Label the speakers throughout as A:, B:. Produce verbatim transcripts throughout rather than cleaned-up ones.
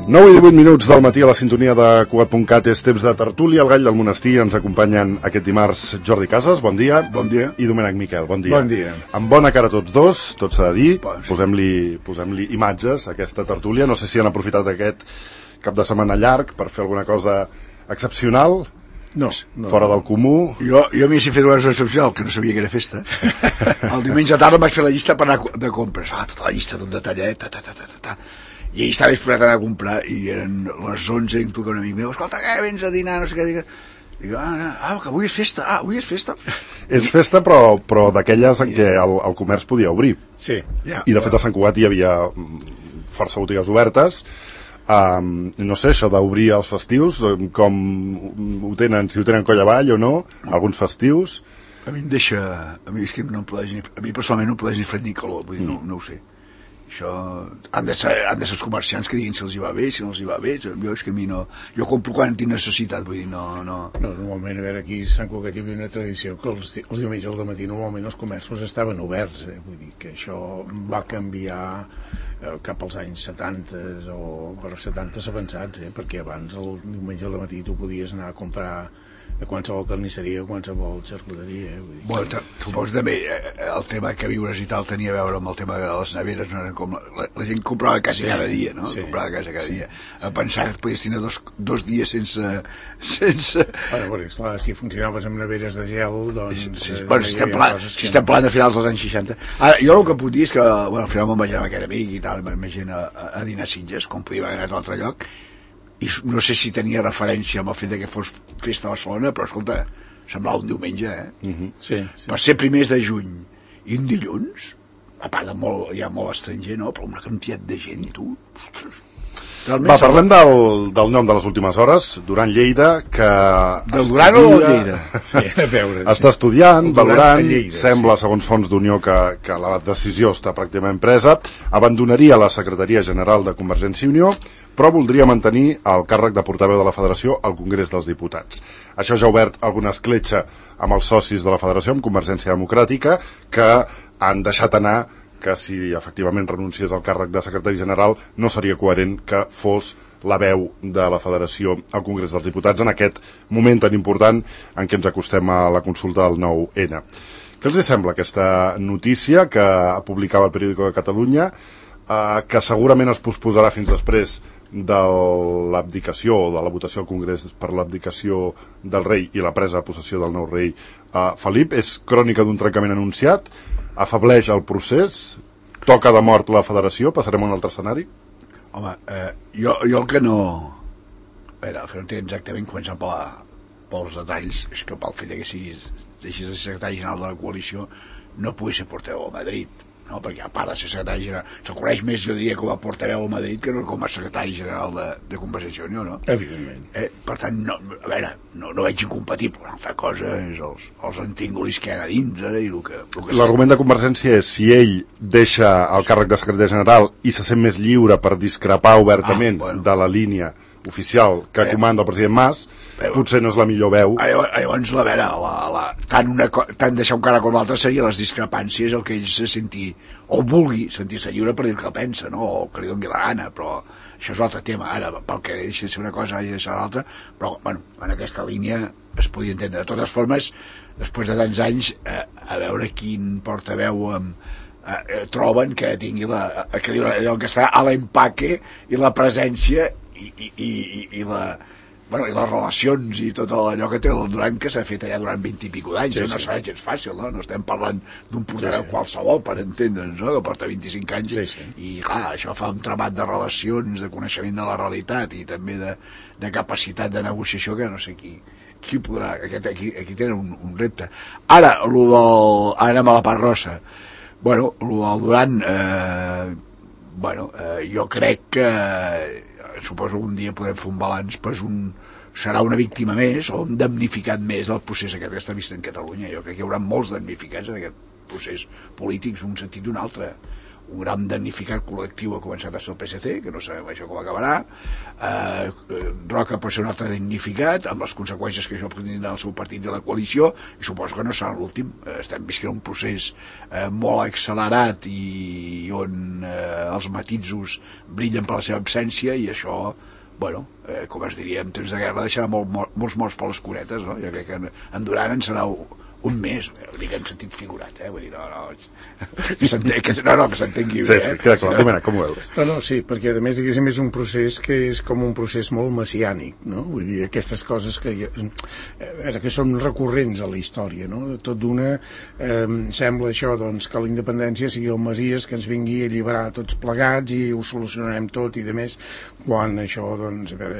A: nou i divuit minuts del matí a la sintonia de Cugat punt cat, és temps de tertúlia. El Gall del Monestir ens acompanyen aquest dimarts Jordi Casas, bon dia.
B: Bon dia.
A: I Domènec Miquel, bon dia.
B: Bon dia.
A: Amb bona cara tots dos, tot s'ha de dir. Posem-li posem-li imatges a aquesta tertúlia. No sé si han aprofitat aquest cap de setmana llarg per fer alguna cosa excepcional.
B: No, no.
A: Fora del comú.
B: Jo, jo m'hi he fet una cosa excepcional, que no sabia que era festa. El diumenge a tarda vaig fer la llista per anar de compres. Ah, tota la llista, tot detallet, ta, ta, ta, ta, ta. I ahir estava disposat a anar a comprar i eren les onze i em truca un amic meu, escolta, què, vens a dinar, no sé què, dic, dic ah, ah, que avui és festa, ah, avui és festa.
A: És festa, però, però d'aquelles en què el, el comerç podia obrir.
B: Sí.
A: Ja, I de fet a Sant Cugat hi havia força botigues obertes. Um, no sé, això d'obrir els festius, com ho tenen, si ho tenen coll avall o no, alguns festius.
B: A mi em deixa, a mi és que no em podeix ni, a mi personalment no em podeix ni fred ni calor, vull dir, no, no ho sé. Això han de, ser, han de ser els comerciants que diguin si els hi va bé, si no els hi va bé. Jo és que a mi no, jo compro quan tinc necessitat, vull dir, no, no...
C: no normalment, a veure, aquí a Sant Cugat hi havia una tradició que els, els diumenges al matí normalment els comerços estaven oberts, eh? Vull dir que això va canviar eh, cap als anys setanta o per als setanta avançats, eh? Perquè abans el diumenge al matí tu podies anar a comprar a qualsevol carnisseria o qualsevol xarcuteria, eh? Vull dir,
B: bueno, suposo també el tema que viures i tal tenia a veure amb el tema de les neveres, no eren com la, la, la gent comprava quasi sí, cada dia, no? Sí, comprava quasi cada sí. dia. A pensar que podies tenir dos, dos dies sense... sense...
C: Bueno, perquè, esclar, si funcionaves amb neveres de gel, doncs...
B: Sí, sí, bueno, si estem parlant, si estem parlant de finals dels anys seixanta. Ara, jo el que puc dir és que, bueno, al final me'n vaig anar amb aquest amic i tal, m'imagino a, a dinar a Sitges, com podia haver anat a l'altre lloc, i no sé si tenia referència amb el fet de que fos festa a Barcelona, però escolta, semblava un diumenge, eh?
C: Uh-huh. sí, sí.
B: Per ser primers de juny i un dilluns, a part de molt, hi ha molt estranger, no? Però una quantitat de gent, tu...
A: Realment va, parlem del, del nom de les últimes hores, Duran Lleida, que...
B: Del Duran o del Lleida?
A: Sí, a veure, està estudiant, valorant, Lleida, sembla, sí. segons fons d'Unió, que, que la decisió està pràcticament presa, abandonaria la Secretaria General de Convergència i Unió, però voldria mantenir el càrrec de portaveu de la Federació al Congrés dels Diputats. Això ja ha obert alguna escletxa amb els socis de la Federació, amb Convergència Democràtica, que han deixat anar que si efectivament renunciés al càrrec de secretari general no seria coherent que fos la veu de la Federació al Congrés dels Diputats en aquest moment tan important en què ens acostem a la consulta del nou ene. Què els sembla aquesta notícia que publicava el Periódico de Catalunya, eh, que segurament es posposarà fins després de l'abdicació o de la votació al Congrés per l'abdicació del rei i la presa de possessió del nou rei eh, Felip? És crònica d'un trencament anunciat? Afableix el procés? Toca de mort la Federació? Passarem a un altre escenari?
B: Home, eh, jo, jo el que no... A veure, el que no té exactament començant per la, pels detalls és que pel fet que siguis, deixis de ser secretari general de la coalició no pugui ser portaveu a Madrid, no? Perquè a part de ser secretari general se'l coneix més, jo diria, com a portaveu a Madrid que no com a secretari general de, de Convergència i Unió, no?
C: Evidentment.
B: Eh, per tant, no, a veure, no, no veig incompatible. Una altra cosa és els, els antingulis que hi ha a dintre i el que... que
A: l'argument de Convergència és si ell deixa el càrrec de secretari general i se sent més lliure per discrepar obertament ah, bueno. de la línia oficial que eh, comanda el president Mas, eh, potser no és la millor veu.
B: Llavors, la vera, la, la, tant, una, tant deixar un cara com l'altre seria les discrepàncies, el que ell se senti, o vulgui sentir-se lliure per dir el que pensa, no? O que li doni la gana, però això és un altre tema. Ara, pel que deixi de ser una cosa i deixar l'altra, però, bueno, en aquesta línia es podia entendre. De totes formes, després de tants anys, eh, a veure quin portaveu eh, eh, troben que tingui la, que, allò que està a l'empaque i la presència i, i, i, i la... Bueno, i les relacions i tot allò que té el Duran, que s'ha fet allà durant vint i pico d'anys, sí, no sí. serà gens fàcil, no? No estem parlant d'un portaveu sí, sí. qualsevol, per entendre'ns, no? Que porta vint-i-cinc anys, sí, sí. i clar, això fa un tramat de relacions, de coneixement de la realitat i també de, de capacitat de negociació que no sé qui, qui podrà, aquest, aquí, aquí tenen un, un repte. Ara, lo del... Ara anem a la part rossa. Bueno, lo del Duran, eh, bueno, eh, jo crec que suposo que un dia podrem fer un balanç, pues un, serà una víctima més o un damnificat més del procés aquest que està vist en Catalunya. Jo crec que hi haurà molts damnificats en aquest procés polític d'un sentit d'un altre. un gran damnificat col·lectiu ha començat a ser el P S C, que no sabem això com acabarà. eh, Roca pot ser un altre damnificat amb les conseqüències que això pot tenir el seu partit de la coalició, i suposo que no serà l'últim. eh, estem visquent un procés eh, molt accelerat i on eh, els matisos brillen per la seva absència, i això, bueno, eh, com es diria en temps de guerra, deixarà molt, molt, molts morts per les cunetes, no? Jo crec que en, en Duran en serà un, un mes, ho dic en sentit figurat, eh? Vull dir, no, no, que s'entengui, que, no, no, que s'entengui
A: sí,
B: bé,
A: sí,
B: eh?
A: queda clar. Domènec, com ho veus?
C: No, no, sí, perquè a més, diguéssim, és un procés que és com un procés molt messiànic, no? Vull dir, aquestes coses que, eh, que són recurrents a la història, no? Tot d'una, eh, sembla això, doncs, que la independència sigui el Messies que ens vingui a alliberar tots plegats i ho solucionarem tot i de més, quan això, doncs, a veure,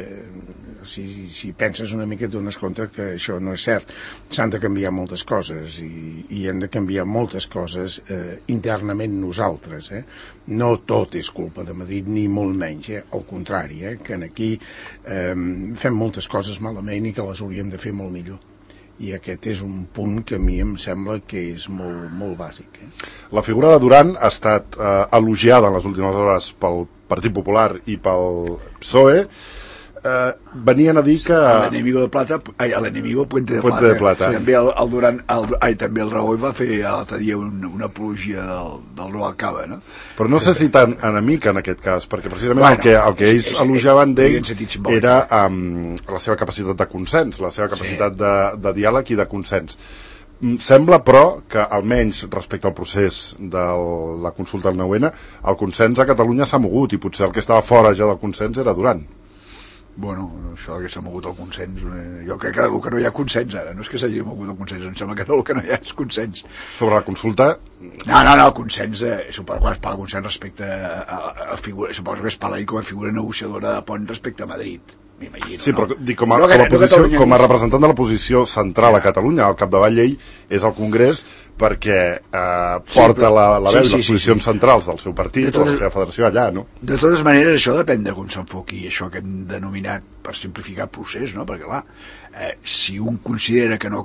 C: si, si penses una mica et dones compte que això no és cert. S'han de canviar moltes coses i, i hem de canviar moltes coses eh, internament nosaltres, eh? No tot és culpa de Madrid, ni molt menys, eh? Al contrari, eh? Que aquí eh, fem moltes coses malament i que les hauríem de fer molt millor, i aquest és un punt que a mi em sembla que és molt, molt bàsic, eh?
A: La figura de Duran ha estat eh, elogiada en les últimes hores pel Partit Popular i pel P S O E. Eh, venien a dir que...
B: L'enemigo de plata, ai, l'enemigo Puente de
A: Puente
B: Plata.
A: de Plata.
B: Sí. També el, el Duran, el, ai, també el Rajoy va fer l'altre dia un, una apologia del, del Rubalcaba, no?
A: Però no sé si tan enemic en aquest cas, perquè precisament
B: bueno,
A: el que, el que ells
B: és, és,
A: elogiaven d'ell era
B: eh?
A: um, la seva capacitat de consens, la seva capacitat sí. de, de diàleg i de consens. Sembla, però, que almenys respecte al procés de la consulta del nou ene, el consens a Catalunya s'ha mogut, i potser el que estava fora ja del consens era Duran.
B: Bueno, això que s'ha mogut el consens, eh, jo crec que el que no hi ha consens ara, no és que s'hagi mogut el consens, em sembla que no, el que no hi ha és consens.
A: Sobre la consulta...
B: No, no, no, el consens, eh, suposo quan es parla de consens respecte a, a, a figura, suposo que es parla com a figura negociadora de pont respecte a Madrid. M'imagino,
A: sí, però
B: no?
A: dic, com, a,
B: no,
A: com, a posició,
B: no
A: com a representant de la posició central a Catalunya, al capdavall ell és el Congrés perquè eh, porta sí, la, la veu i sí, sí, les posicions sí, sí. centrals del seu partit totes, o de la seva federació allà, no?
B: De totes maneres, això depèn de com s'enfoqui això que hem denominat, per simplificar, procés, no? Perquè, clar, eh, si un considera que no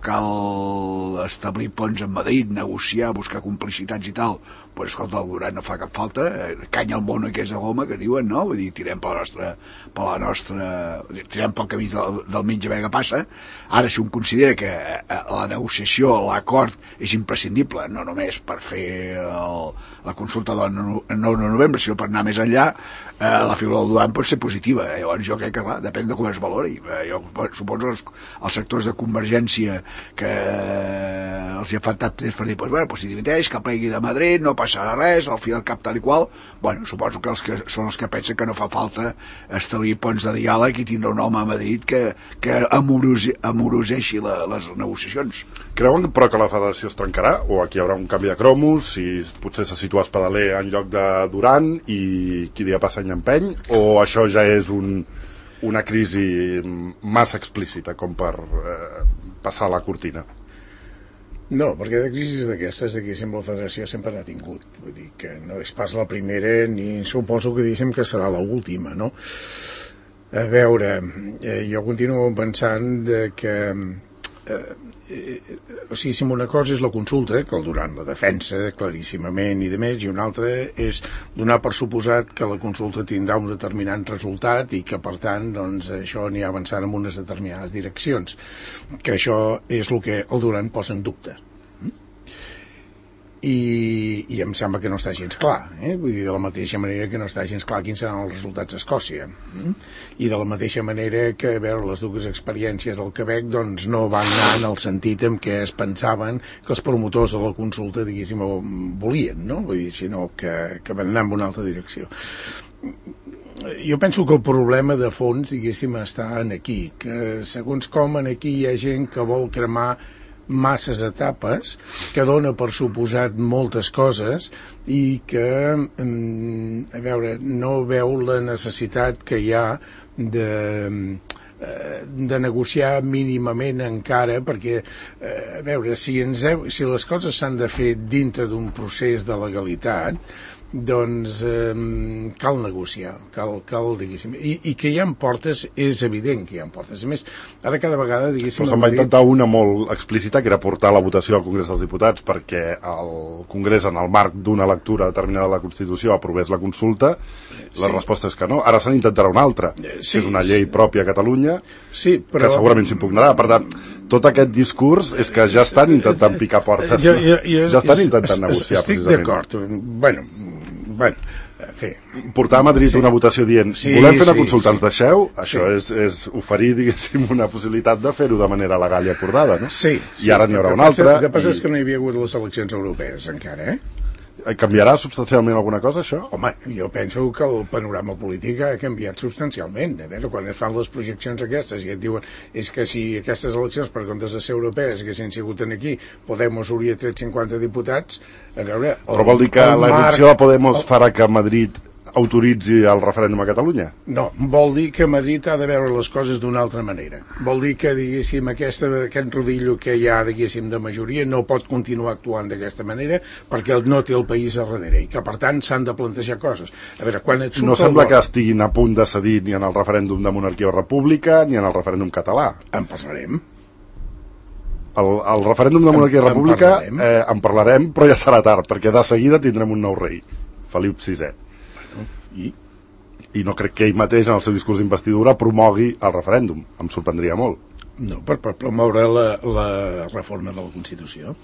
B: cal establir ponts en Madrid, negociar, buscar complicitats i tal, pues, escolta, el Duran no fa cap falta, eh, canya al mono que és de goma, que diuen, no? Vull dir, tirem per la nostra, per la nostra tirem pel camí del, del mig a veure què passa. Ara, si un considera que eh, la negociació, l'acord és imprescindible, no només per fer el, la consulta del nou de novembre, sinó per anar més enllà, eh, la figura del Duran pot ser positiva. Eh? Llavors jo crec que, clar, depèn de com es valori. Eh, jo suposo els, els sectors de Convergència que eh, els hi ha faltat temps per dir, pues, bueno, pues, si dimiteix, que plegui de Madrid, no passarà res, al fi del cap tal i qual. Bueno, suposo que els que són els que pensen que no fa falta establir ponts de diàleg i tindre un home a Madrid que, que amorosi, amoroseixi la, les negociacions.
A: Creuen, però, que la federació es trencarà? O aquí hi haurà un canvi de cromos, si potser se situa Espadaler en lloc de Duran i qui dia passa any empeny? O això ja és un, una crisi massa explícita com per eh, passar la cortina?
C: No, perquè de crisis d'aquestes, diguéssim, la federació sempre n'ha tingut. Vull dir que no és pas la primera ni suposo que diguéssim que serà l'última, no? A veure, eh, jo continuo pensant de que eh, eh, o sigui, si una cosa és la consulta, que el Duran la defensa claríssimament i de més, i una altra és donar per suposat que la consulta tindrà un determinat resultat i que per tant doncs, això anirà avançant en unes determinades direccions, que això és el que el Duran posa en dubte. I, i em sembla que no està gens clar, eh? Vull dir, de la mateixa manera que no està gens clar quins seran els resultats a Escòcia, eh? I de la mateixa manera que, a veure, les dues experiències del Quebec doncs no van anar en el sentit en què es pensaven que els promotors de la consulta, diguéssim, volien, no? Vull dir, sinó que, que van anar en una altra direcció. Jo penso que el problema de fons, diguéssim, està en aquí, que segons com en aquí hi ha gent que vol cremar masses etapes, que dona per suposat moltes coses i que, a veure, no veu la necessitat que hi ha de, de negociar mínimament encara, perquè, a veure, si, ens heu, si les coses s'han de fer dintre d'un procés de legalitat, doncs eh, cal negociar, cal, cal diguéssim, i, i que hi ha portes, és evident que hi ha portes. A més, ara cada vegada, diguéssim...
A: Però se'n va intentar una molt explícita, que era portar la votació al Congrés dels Diputats perquè el Congrés, en el marc d'una lectura determinada de la Constitució, aprovés la consulta. La sí. resposta és que no. Ara se n'intentarà una altra, sí, que és una llei sí. pròpia a Catalunya, sí, però... que segurament s'impugnarà. Per tant, tot aquest discurs és que ja estan intentant picar portes, jo, jo, jo, ja estan intentant es, negociar,
C: estic
A: precisament.
C: Estic d'acord. Bueno, bueno, fi.
A: Portar a Madrid sí. una votació dient sí, volem fer una sí, consulta, sí. ens deixeu? Això sí. és, és oferir, diguéssim, una possibilitat de fer-ho de manera legal i acordada, no?
C: Sí.
A: I ara n'hi haurà una altra.
C: El que passa
A: i...
C: és que no hi havia hagut les eleccions europees encara, eh?
A: Canviarà substancialment alguna cosa, això?
C: Home, jo penso que el panorama polític ha canviat substancialment. A veure, quan es fan les projeccions aquestes i et diuen és que si aquestes eleccions, per comptes de ser europees, haguessin sigut aquí, Podemos hauria tret cinquanta diputats, a veure... El,
A: Però vol dir que l'elecció de Podemos el... farà que Madrid autoritzi el referèndum a Catalunya?
C: No, vol dir que Madrid ha de veure les coses d'una altra manera. Vol dir que, diguéssim, aquesta, aquest rodillo que hi ha, diguéssim, de majoria no pot continuar actuant d'aquesta manera perquè no té el país a darrere i que, per tant, s'han de plantejar coses. A veure, quan et
A: no sembla que estiguin a punt de cedir ni en el referèndum de monarquia o república ni en el referèndum català.
C: En parlarem.
A: El, el referèndum de monarquia i república en parlarem. Eh, en parlarem, però ja serà tard, perquè de seguida tindrem un nou rei, Felip sisè.
C: I?
A: I no crec que ell mateix en el seu discurs d'investidura promogui el referèndum, em sorprendria molt.
C: No, per, per promoure la, la reforma de la Constitució.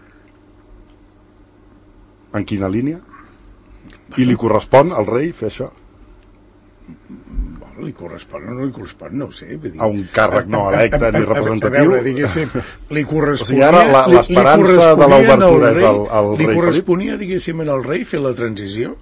A: En quina línia? Bueno. I li correspon al rei fer això?
C: Bueno, li correspon o no li correspon, no ho sé. Vull dir,
A: a un càrrec no electe ni representatiu?
C: A veure, diguéssim, li corresponia...
A: O sigui, ara l'esperança de l'obertura és el, el rei Felip?
C: Li corresponia, diguéssim, al rei fer la transició?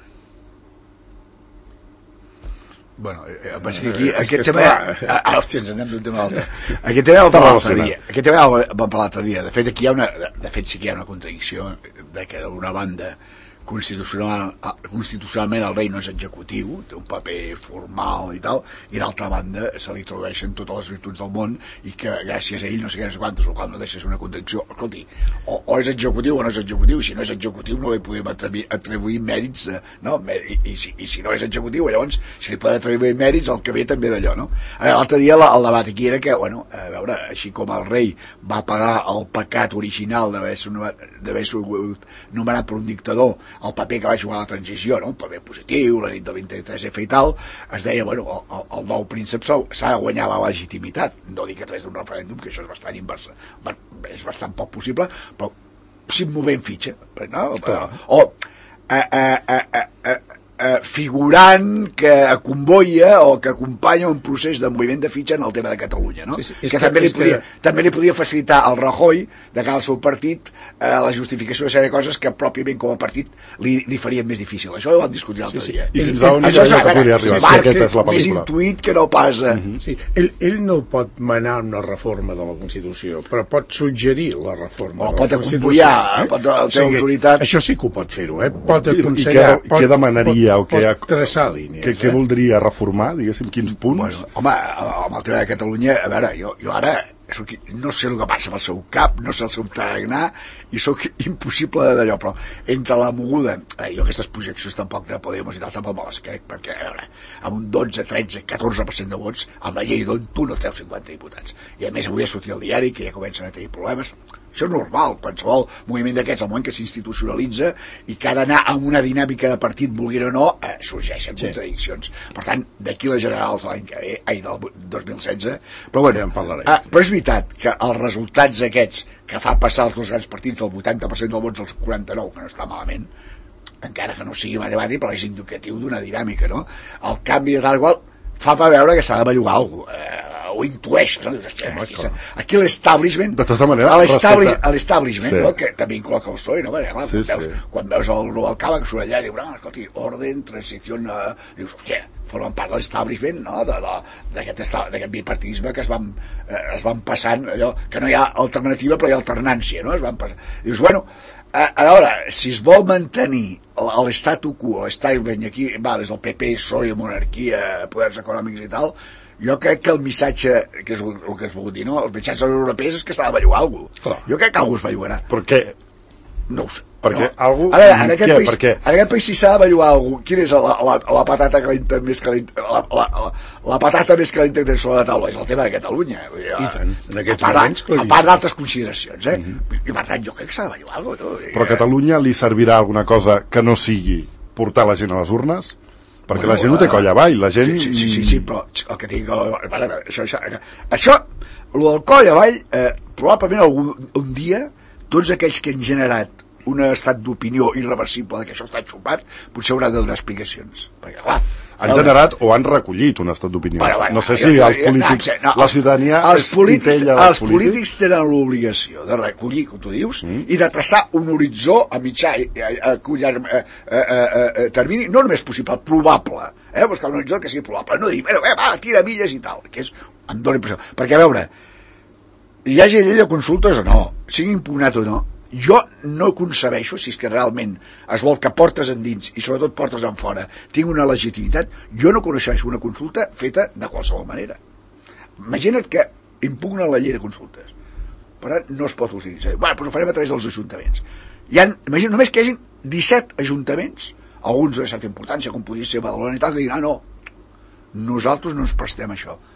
B: Bueno, eh, eh, aquí, aquest tema... Ah, hòstia, ens anem d'un tema a l'altre. Aquest tema va per l'altre dia. Aquest tema va per l'altre dia. De fet, aquí hi ha una... De fet, sí que hi ha una contradicció de que, d'una banda, constitucional, constitucionalment el rei no és executiu, té un paper formal i tal, i d'altra banda se li atribueixen totes les virtuts del món i que gràcies a ell no sé què, no sé quantes, el qual no deixa ser una contradicció. Escolti, o, o és executiu o no és executiu, si no és executiu no li podem atribuir, atribuir mèrits, no? I, i, si, i si no és executiu, llavors si li poden atribuir mèrits el que ve també d'allò, no? L'altre dia la, el debat aquí era que, bueno, a veure, així com el rei va pagar el pecat original d'haver sigut nomenat per un dictador, el paper que va jugar a la transició, no? Un paper positiu, la nit del vint-i-tres efa i tal, es deia, bueno, el, el nou príncep s'ha de guanyar la legitimitat, no dic a través d'un referèndum, que això és bastant inversa, és bastant poc possible, però si movent fitxa, no? O eh, eh, eh, eh, eh, eh, figurant que convoia o que acompanya un procés de moviment de fitxa en el tema de Catalunya, no? Sí, sí. Que, que, també, li podia, que... també li podia facilitar al Rajoy de cara al seu partit eh, la justificació de sèrie coses que pròpiament com a partit li, li farien més difícil. Això ho vam discutir l'altre sí, sí. dia.
A: I fins a on això és, que podria arribar, si aquesta és la pel·lícula.
B: Més intuït que no passa.
C: Uh -huh. sí. ell, ell no pot manar una reforma de la Constitució, però pot suggerir la reforma
B: o
C: de
B: pot
C: la Constitució.
B: Acomboiar, eh? pot tenir o sigui, autoritat.
C: Això sí que ho pot fer-ho, eh? Pot aconsellar,
A: I, i què, què demanaria? O
C: pot,
A: què,
C: pot traçar línies.
A: Què, què voldria reformar, diguéssim, quins punts?
B: Bueno, home, amb el tema de Catalunya, a veure, jo, jo ara no sé el que passa amb el seu cap, no sé el seu tarannà, i sóc impossible d'allò, però entre la moguda, eh, jo aquestes projeccions tampoc de Podemos i tal, tampoc me les crec, perquè, a veure, amb un dotze, tretze, catorze per cent de vots, amb la llei d'on tu no treus cinquanta diputats. I a més avui ha sortit el diari que ja comencen a tenir problemes. Això és normal, qualsevol moviment d'aquests, al moment que s'institucionalitza i que ha d'anar amb una dinàmica de partit, vulguin o no, eh, sorgeixen sí. contradiccions. Per tant, d'aquí les generals l'any que ve, ai, del dos mil setze, però bueno, ja eh, però és veritat que els resultats aquests que fa passar els dos grans partits del vuitanta per cent dels vots als quaranta-nou, que no està malament, encara que no sigui matemàtic, però és indicatiu d'una dinàmica, no? El canvi de tal qual fa per veure que s'ha de bellugar alguna cosa, eh, ho intueix, no? Dius, hòstia, aquí, aquí l'establishment,
A: de tota manera,
B: a l'establishment, sí. no? Que també inclou el P S O E, no? Perquè, clar,
A: sí,
B: quan, veus,
A: sí.
B: quan veus el Rubalcaba que surt allà i diu, no, escolti, orden, transició, uh, dius, hòstia, formen part de l'establishment, no? D'aquest bipartidisme que es van, eh, es van passant, allò, que no hi ha alternativa però hi ha alternància, no? Es van passant. Dius, bueno, a, a veure, si es vol mantenir l'estatu quo, l'establishment, i aquí va des del P P, P S O E, monarquia, poders econòmics i tal, jo crec que el missatge, que és el que es volgut dir, no? Els missatges europeus és que s'ha de bellugar alguna cosa. Jo crec que algú es bellugarà.
A: Per què?
B: No ho sé.
A: perquè
B: no.
A: algú...
B: A veure, en aquest,
A: què?
B: país,
A: Perquè...
B: en aquest país si s'ha d'avalluar algú, quina és la, la, la patata calenta més calenta, la, la, la, la patata més calenta que té sobre la taula és el tema de Catalunya.
C: I tant, en aquests
B: a part,
C: moments,
B: a part d'altres consideracions, eh? Mm-hmm. I per tant, jo crec que s'ha d'avalluar alguna cosa. No?
A: Però a Catalunya li servirà alguna cosa que no sigui portar la gent a les urnes? Perquè bueno, la gent no té coll avall, la gent...
B: Sí, sí, sí, sí, però el que tinc... Això, això, això, el del coll avall, eh, probablement algun, un dia, tots aquells que han generat un estat d'opinió irreversible de que això està xupat, potser hauran de donar explicacions. Perquè, clar...
A: Han generat o han recollit un estat d'opinió.
B: Bueno, bueno,
A: no sé si els polítics... No, la ciutadania
B: els polítics,
A: és titella
B: els polítics tenen l'obligació de recollir, com tu dius, mm. i de traçar un horitzó a mitjà i a, a, a, a, a, a, a termini, no només possible, probable. Eh? Buscar un horitzó que sigui probable. No dir, bueno, eh, va, tira milles i tal. Que és, em dóna impressió. Perquè, a veure, hi hagi llei de consultes o no, sigui impugnat o no, jo no concebeixo, si és que realment es vol que portes endins i sobretot portes en fora tingui una legitimitat, jo no coneixeixo una consulta feta de qualsevol manera. Imagina't que impugnen la llei de consultes, però no es pot utilitzar. Bueno, doncs ho farem a través dels ajuntaments. Hi ha, imagina, només que hi hagi disset ajuntaments, alguns de certa importància, com podria ser Badalona i tal, que diguin, ah, no, nosaltres no ens prestem a això.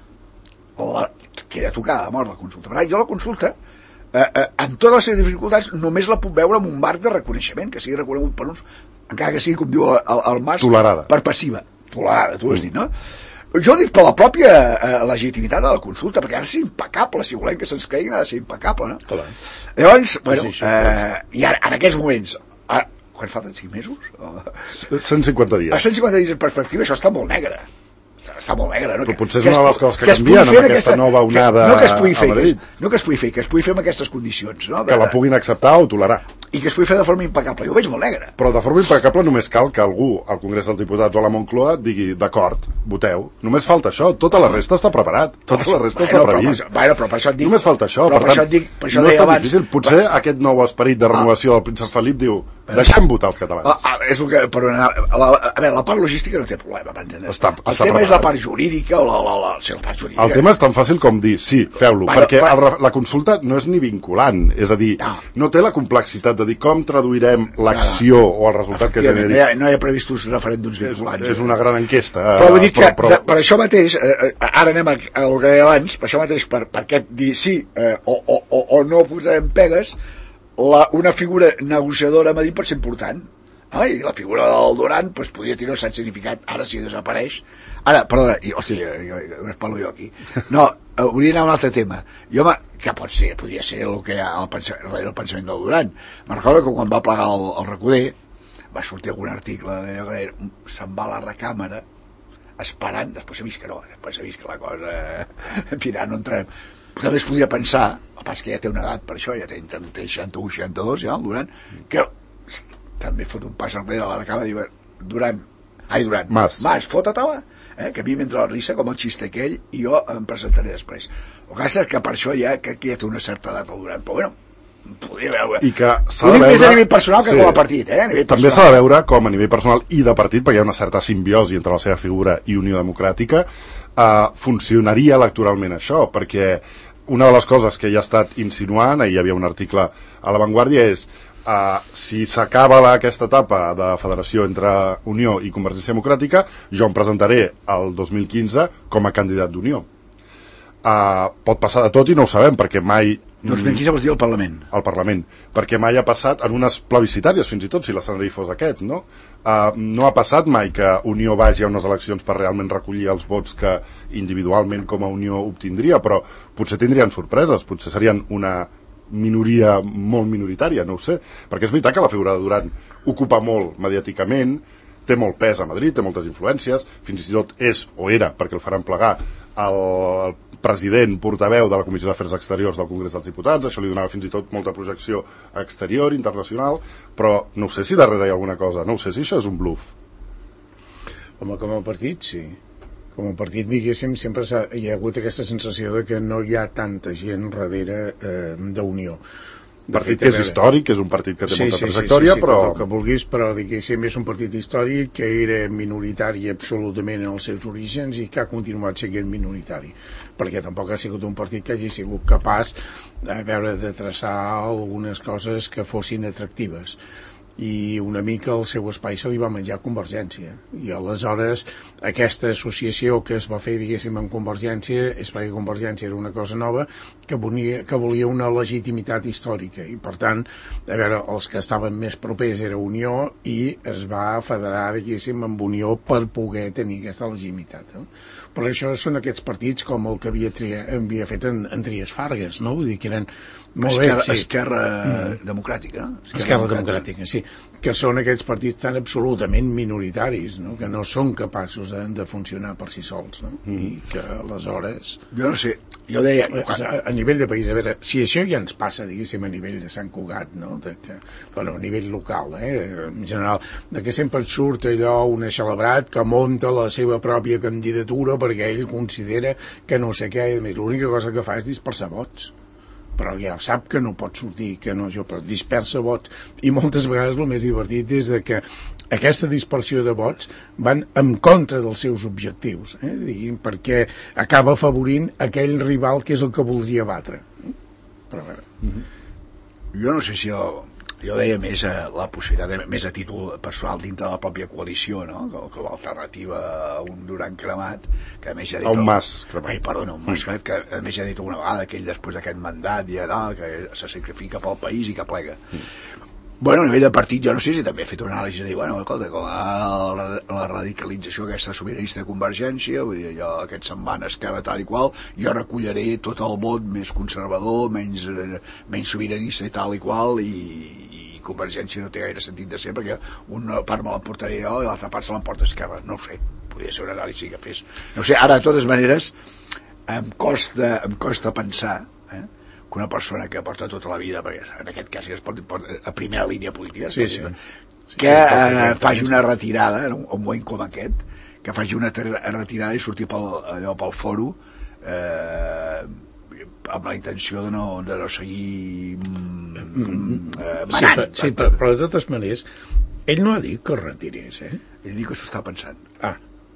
B: La, queda tocada de mort la consulta. Per tant, jo la consulta Eh, eh, amb totes les seves dificultats només la puc veure amb un marc de reconeixement que sigui reconegut per uns, encara que sigui com diu el, el Mas,
A: tolerada.
B: Per passiva tolerada, tu ho has dit, no? Jo dic per la pròpia eh, legitimitat de la consulta, perquè ha de ser impecable, si volem que se'ns creguin ha de ser impecable, no?
C: Clar.
B: Llavors, bueno,
C: sí, sí,
B: eh, i ara, en aquests moments ara, quan falten cinc mesos?
A: cent cinquanta dies.
B: A cent cinquanta dies en perspectiva això està molt negre, està molt negre, no?
A: Però
B: que,
A: potser és
B: que
A: una de les coses que, que canvien amb aquesta, aquesta nova onada
B: que, no que es pugui fer,
A: a Madrid.
B: Que, no que es pugui fer, que es pugui fer amb aquestes condicions, no? De,
A: que la puguin acceptar o tolerar.
B: I que es pugui fer de forma impecable. Jo ho veig molt negre.
A: Però de forma impecable només cal que algú al Congrés dels Diputats o a la Moncloa digui, d'acord, voteu. Només falta això. Tota la resta està preparat. Tota la resta bueno, està previst.
B: Però, bueno, però per això et dic...
A: Només falta això.
B: Per,
A: per tant,
B: això et dic, per això
A: no és tan
B: abans,
A: difícil. Potser va. Aquest nou esperit de renovació del príncep Felip diu, deixem votar els catalans.
B: Ah, ah, és el que, però, a, la, a veure, la part logística no té problema, m'entens?
A: Està,
B: el
A: està
B: tema
A: preparat.
B: és la part jurídica o la, la, la, sí, la part jurídica.
A: El tema és tan fàcil com dir, sí, feu-lo, bueno, perquè el, la consulta no és ni vinculant, és a dir, no, no té la complexitat de dir com traduirem l'acció no, no. o el resultat que generi.
B: No hi ha, no hi ha previstos referèndums vinculants.
A: És, és una gran enquesta.
B: Però vull dir que,
A: però, però...
B: De, per això mateix, eh, ara anem al que deia abans, per això mateix, per, per aquest dir sí eh, o, o, o, o no posarem pegues, la, una figura negociadora a Madrid pot ser important. Ah, i la figura del Duran pues, podria tenir un cert significat, ara si desapareix. Ara, perdona, i, hòstia, no es parlo jo aquí. No, hauria d'anar a un altre tema. Jo, que pot ser, podria ser el que hi ha al pensament, el pensament del Duran. Me'n recordo que quan va plegar el, el Recoder va sortir algun article de que se'n va a la recàmera esperant, després s'ha vist que no, després s'ha vist que la cosa, en fi, no entrem. També es podria pensar, el pas que ja té una edat per això, ja té entre seixanta-u i seixanta-dos, ja, el Duran, que també fot un pas enrere a la recàmera i diu, Duran, ai, Duran,
A: Mas,
B: Mas fota-te-la, eh, que a mi m'entra la risa com el xiste aquell i jo em presentaré després. El que passa és que per això ja, que aquí ja té una certa edat el Duran, però bueno, podria veure.
A: I que s'ha
B: de
A: veure...
B: més a nivell personal que sí, com a partit, eh? A nivell
A: també s'ha de veure com a nivell personal i de partit, perquè hi ha una certa simbiosi entre la seva figura i Unió Democràtica, eh, funcionaria electoralment això, perquè una de les coses que ja ha estat insinuant, ahir hi havia un article a La Vanguardia, és Uh, si s'acaba aquesta etapa de federació entre Unió i Convergència Democràtica, jo em presentaré el dos mil quinze com a candidat d'Unió. Uh, pot passar de tot i no ho sabem, perquè mai...
B: dos mil quinze vols dir al Parlament.
A: Al Parlament, perquè mai ha passat en unes plebiscitàries, fins i tot, si l'escenari fos aquest, no? Uh, no ha passat mai que Unió vagi a unes eleccions per realment recollir els vots que individualment com a Unió obtindria, però potser tindrien sorpreses, potser serien una minoria molt minoritària, no ho sé, perquè és veritat que la figura de Duran ocupa molt mediàticament, té molt pes a Madrid, té moltes influències, fins i tot és o era, perquè el faran plegar, el president portaveu de la Comissió d'Afers Exteriors del Congrés dels Diputats, això li donava fins i tot molta projecció exterior, internacional, però no sé si darrere hi ha alguna cosa, no sé si això és un bluff.
C: Home, com a partit, sí. Com a partit, diguéssim, sempre hi ha hagut aquesta sensació de que no hi ha tanta gent darrere eh, d'Unió.
A: Un partit que és històric, que és un partit que té
C: sí,
A: molta
C: sí,
A: trajectòria,
C: sí, sí, sí,
A: però...
C: tot el que vulguis, però diguéssim, és un partit històric que era minoritari absolutament en els seus orígens i que ha continuat sent minoritari, perquè tampoc ha sigut un partit que hagi sigut capaç a veure de traçar algunes coses que fossin atractives. i una mica el seu espai se li va menjar Convergència, i aleshores aquesta associació que es va fer, diguéssim, amb Convergència és perquè Convergència era una cosa nova que volia, que volia una legitimitat històrica, i per tant, a veure, els que estaven més propers era Unió, i es va federar, diguéssim, amb Unió per poder tenir aquesta legitimitat, no? Per això són aquests partits com el que havia, tria, havia fet en, en Trias Fargas, no? Vull dir que eren molt
B: Esquerra,
C: bé, sí.
B: Esquerra mm. Democràtica, no?
C: Esquerra, Esquerra Democràtica, sí, que són aquests partits tan absolutament minoritaris, no? Que no són capaços de, de funcionar per si sols, no? Mm. I que aleshores...
B: Jo no sé, jo deia...
C: A, a nivell de país, a veure, si això ja ens passa, diguéssim, a nivell de Sant Cugat, no? De que, bueno, a nivell local, eh? En general, de que sempre et surt allò un celebrat que munta la seva pròpia candidatura perquè ell considera que no sé què, i a més l'única cosa que fa és dispersar vots, però ja sap que no pot sortir, que no, jo, però dispersa vots, i moltes vegades el més divertit és de que aquesta dispersió de vots van en contra dels seus objectius, eh? Diguin, perquè acaba afavorint aquell rival que és el que voldria batre. Però, a veure...
B: Mm-hmm. Jo no sé si jo, jo deia més a la possibilitat, més a títol personal dintre de la pròpia coalició, no? Com, com a alternativa a un Duran cremat, que a més ja ha dit...
A: A un Mas
B: cremat. Ai, perdona, un Mas cremat, que a més ja ha dit una vegada que ell després d'aquest mandat ja, no, que se sacrifica pel país i que plega. Mm. Bueno, a nivell de partit, jo no sé si també he fet una anàlisi de dir, bueno, escolta, com a la, la radicalització aquesta sobiranista de Convergència, vull dir, allò, aquest se'n van a Esquerra tal i qual, jo recollaré tot el vot més conservador, menys, eh, menys sobiranista i tal i qual, i, i Convergència no té gaire sentit de ser, perquè una part me l'emportaré jo i l'altra part se l'emporta Esquerra, no ho sé, podria ser una anàlisi que fes. No ho sé, ara, de totes maneres, em costa, em costa pensar, eh, que una persona que porta tota la vida, perquè en aquest cas ja es pot, pot a primera línia política,
C: sí, sí.
B: que eh, faci una retirada en un, un moment com aquest, que faci una retirada i surti pel, allò pel foro eh, amb la intenció de no, de no seguir mm, eh, manant.
C: Sí, però, sí però, però de totes maneres ell no ha dit que es retirés, eh?
B: Ell diu que s'ho està pensant.
C: Ah,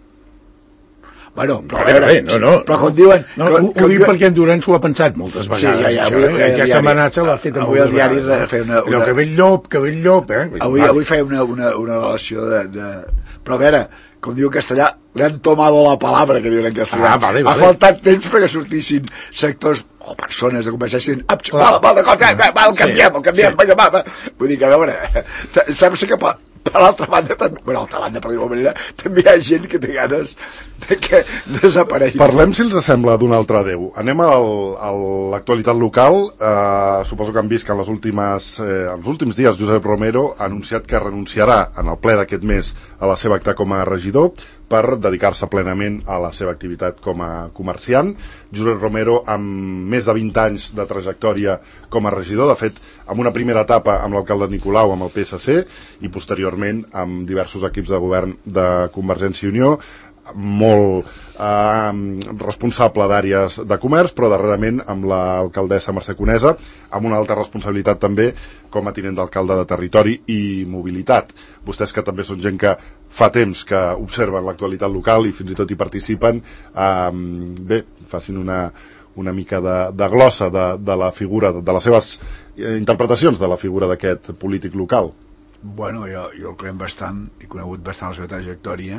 B: bueno, però,
C: a veure, no, no,
B: però com diuen...
C: No,
B: com,
C: ho, ho dic perquè en Duran s'ho ha pensat moltes vegades.
B: Sí, ja, ja, avui,
C: això, eh? Aquesta amenaça l'ha fet
B: avui
C: moltes
B: diari
C: vegades.
B: Feia una, una...
C: Que ve el llop, que ve el llop, eh?
B: Avui,
C: vale.
B: avui feia una, una, una relació de, de... Però a veure, com diu en castellà, le han tomado la palabra, que diuen en castellà.
C: Ah, vale, vale.
B: Ha faltat temps perquè sortissin sectors o persones de Convergència dient, val, val, d'acord, va, el canviem, el canviem, vinga, va, va. Vull dir que, a veure, sembla que per, per l'altra banda, també, bueno, l'altra banda, per dir-ho manera, també hi ha gent que té ganes de que desaparegui.
A: Parlem, si els sembla, d'un altre Déu. Anem al, a l'actualitat local. Eh, suposo que han vist que en les últimes, eh, en els últims dies Josep Romero ha anunciat que renunciarà en el ple d'aquest mes a la seva acta com a regidor per dedicar-se plenament a la seva activitat com a comerciant. Josep Romero, amb més de vint anys de trajectòria com a regidor, de fet, amb una primera etapa amb l'alcalde Nicolau, amb el P S C, i posteriorment amb diversos equips de govern de Convergència i Unió, molt eh, responsable d'àrees de comerç, però darrerament amb l'alcaldessa Mercè Conesa, amb una alta responsabilitat també com a tinent d'alcalde de Territori i Mobilitat. Vostès, que també són gent que fa temps que observen l'actualitat local i fins i tot hi participen, eh, bé, facin una, una mica de, de glossa de, de la figura, de, de les seves interpretacions de la figura d'aquest polític local.
B: Bueno, jo, jo el creiem bastant, he conegut bastant la seva trajectòria,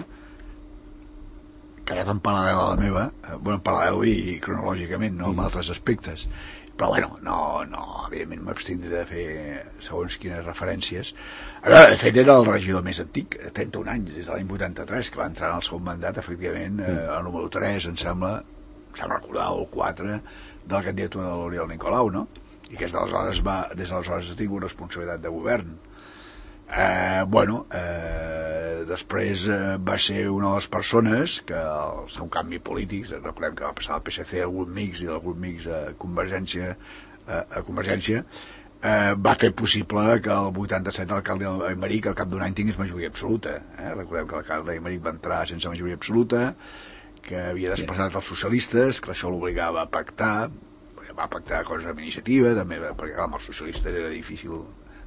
B: que ha anat en paral·lel a la meva, eh, bueno, en paral·lel i cronològicament, no en altres aspectes, però bueno, no, no, evidentment m'abstindré de fer segons quines referències. A veure, de fet era el regidor més antic, trenta-un anys, des de l'any vuitanta-tres, que va entrar en el segon mandat, efectivament, eh, el número tres, em sembla, em sembla recordar, el quatre, de la candidatura de l'Oriol Nicolau, no? I que des d'aleshores va, des d'aleshores ha tingut responsabilitat de govern. Eh, bueno, eh, després eh, va ser una de les persones que el seu canvi polític, recordem que va passar del P S C al grup mix i del grup mix a Convergència, eh, a Convergència eh, va fer possible que el vuitanta-set l'alcalde Aymeric al cap d'un any tingués majoria absoluta, eh? Recordem que l'alcalde Aymeric va entrar sense majoria absoluta, que havia desplaçat els socialistes, que això l'obligava a pactar, va pactar coses amb iniciativa també, perquè amb els socialistes era difícil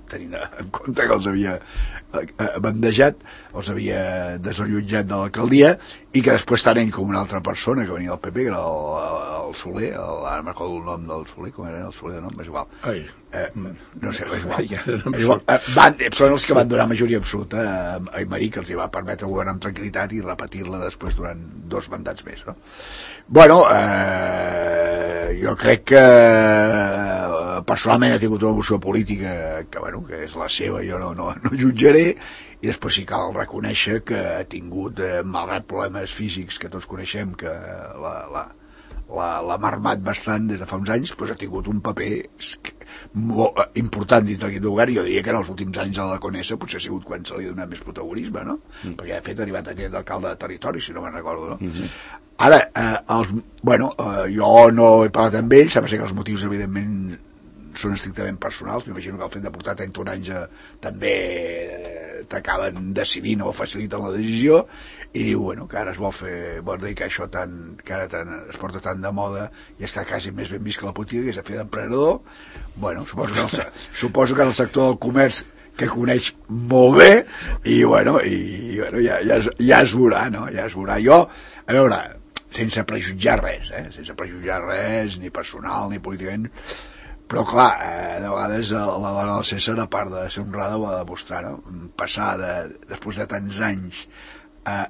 B: tenint en compte que els havia bandejat, els havia desallotjat de l'alcaldia, i que després tant ell com una altra persona que venia del P P, que era el, el Soler, el, ara me'n recordo el nom del Soler, com era el Soler de nom, és igual.
C: Ai.
B: Eh, no sé, és igual. És igual. Eh, van, són els que van donar majoria absoluta a Aymerí, que els hi va permetre governar amb tranquil·litat i repetir-la després durant dos mandats més, no? Bueno, eh, jo crec que eh, personalment ha tingut una evolució política que, bueno, que és la seva, jo no, no, no jutjaré, i després sí cal reconèixer que ha tingut, eh, malgrat problemes físics que tots coneixem, que la, la, la, la marmat bastant des de fa uns anys, doncs ha tingut un paper molt important dintre d'aquest govern. Jo diria que en els últims anys a la Conesa potser ha sigut quan se li ha donat més protagonisme, no? Mm. Perquè de fet ha arribat a tenir d'alcalde de territori, si no me'n recordo, no? Mm-hmm. Ara, eh, els, bueno, eh, jo no he parlat amb ells, sembla ser que els motius evidentment són estrictament personals. M'imagino que el fet de portar trenta un anys eh, també eh, t'acaben decidint o faciliten la decisió, i diu, bueno, que ara es vol fer, vol dir que això tan, que ara tan, es porta tan de moda i està quasi més ben vist que la política, que és a fer d'emprenedor. Bueno, suposo que, el, suposo que en el sector del comerç, que coneix molt bé, i bueno, i, i, bueno ja, ja, es, ja es veurà, no? Ja es veurà. Jo, a veure, sense prejutjar res, eh? sense prejutjar res, ni personal, ni políticament, però clar, eh, de vegades la dona del César, a part de ser honrada, ho ha de demostrar, no? Passar de, després de tants anys eh,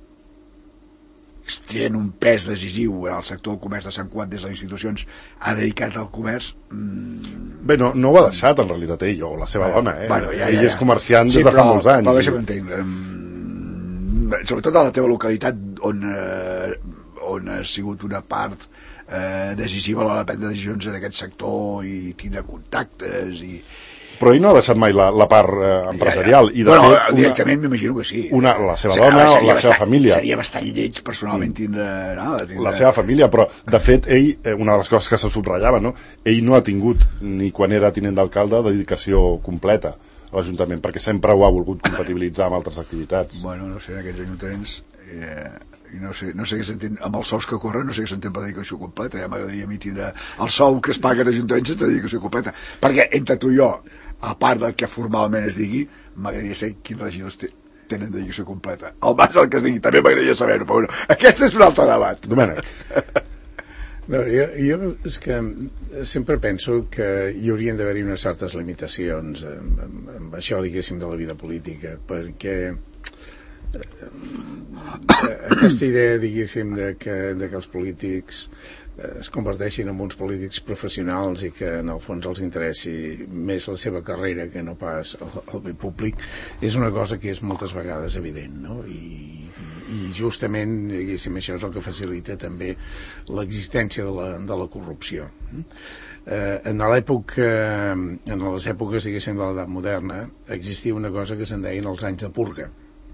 B: tenint un pes decisiu en el sector del comerç de Sant Cugat des de les institucions, ha dedicat al comerç. mm...
A: Bé, no, no ho ha deixat en realitat ell o la seva bueno, dona, eh?
B: Bueno, ja,
A: ell
B: ja, ja.
A: és comerciant
B: sí,
A: des de
B: però,
A: fa molts anys.
B: Però deixa'm entendre, um, sobretot a la teva localitat, on, eh, on ha sigut una part eh, decisiva a l'hora de prendre decisions en aquest sector i tindre contactes i... Però
A: ell no ha deixat mai la, la part eh, empresarial. Ja, ja. I de
B: bueno,
A: fet, una,
B: directament m'imagino que sí.
A: Una, la seva dona, o la seva família.
B: Seria bastant lleig personalment tindre, no, tindre...
A: La seva família, però de fet ell, una de les coses que se subratllava, no? Ell no ha tingut, ni quan era tinent d'alcalde, dedicació completa a l'Ajuntament, perquè sempre ho ha volgut compatibilitzar amb altres activitats.
B: Bueno, no sé, en aquests ajuntaments... Eh... i no sé, no sé què s'entén, amb els sous que corren no sé què s'entén per dedicació completa. Ja m'agradaria a mi tindre el sou que es paga d'Ajuntament sense dedicació completa, perquè entre tu i jo, a part del que formalment es digui, m'agradaria saber quins regidors tenen dedicació completa. Al marge del que es digui també m'agradaria saber-ho, però bueno, aquest és un altre debat.
A: Domènec.
C: No, jo, jo és que sempre penso que hi haurien d'haver-hi unes certes limitacions amb, amb, amb això, diguéssim, de la vida política, perquè aquesta idea, diguéssim, de que, de que els polítics es converteixin en uns polítics professionals i que en el fons els interessi més la seva carrera que no pas el, el bé públic, és una cosa que és moltes vegades evident, no? I, i justament, diguéssim, això és el que facilita també l'existència de la, de la corrupció. Eh, en l'època, en les èpoques, diguéssim, de l'edat moderna, existia una cosa que se'n deien els anys de purga.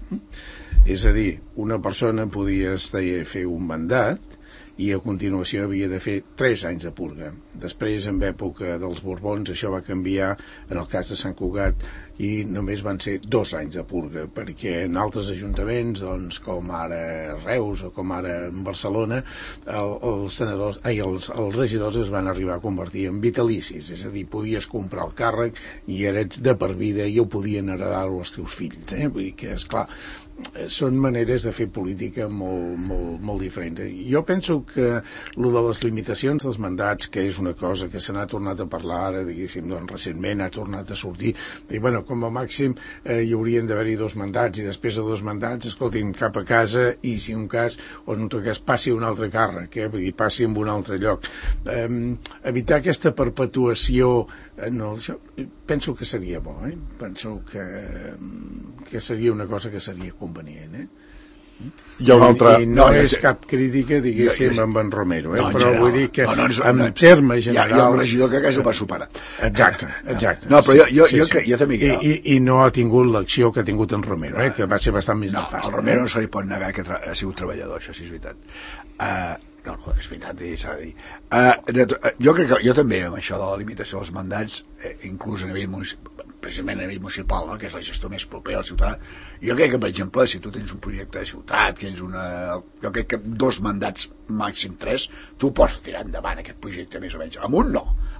C: És a dir, una persona podia fer un mandat i a continuació havia de fer tres anys de purga. Després, en època dels Borbons, això va canviar en el cas de Sant Cugat i només van ser dos anys de purga, perquè en altres ajuntaments, doncs, com ara Reus o com ara Barcelona, el, els, senadors, ai, els, els regidors es van arribar a convertir en vitalicis, és a dir, podies comprar el càrrec i eres de per vida i ho podien heredar-ho els teus fills. Eh? Vull dir que, esclar, són maneres de fer política molt, molt, molt diferents. Jo penso que el de les limitacions dels mandats, que és una cosa que se n'ha tornat a parlar ara, diguéssim, doncs recentment ha tornat a sortir, i bueno, com a màxim eh, hi haurien d'haver-hi dos mandats i després de dos mandats, escoltin, cap a casa i si un cas, o en un altre cas passi a un altre càrrec, eh, vull dir, passi en un altre lloc. Eh, evitar aquesta perpetuació, eh, no, això, penso que seria bo, eh? Penso que, que seria una cosa que seria convenient, eh?
A: Hi ha una altra...
C: I no, no és cap crítica, diguéssim, amb en Romero, eh?
B: No,
C: però
B: general,
C: vull dir que
B: no, no, no,
C: en
B: no,
C: termes generals...
B: Hi ha un regidor que quasi ho va superar.
C: Exacte, exacte.
B: No, però jo, jo,
C: sí,
B: jo,
C: sí.
B: jo també...
C: I, i, I no ha tingut l'acció que ha tingut en Romero, eh? Que va ser bastant més
B: no,
C: nefasta.
B: al Romero no se li pot negar que ha sigut treballador, això sí és veritat. Uh, no, no, és veritat, s'ha de dir. Uh, jo crec que jo també, amb això de la limitació dels mandats, eh, inclús a nivell municipal, precisament a nivell municipal, no? Que és la gestió més propera al ciutadà, jo crec que, per exemple, si tu tens un projecte de ciutat, que és una... jo crec que dos mandats, màxim tres, tu pots tirar endavant aquest projecte més o menys. Amb un no,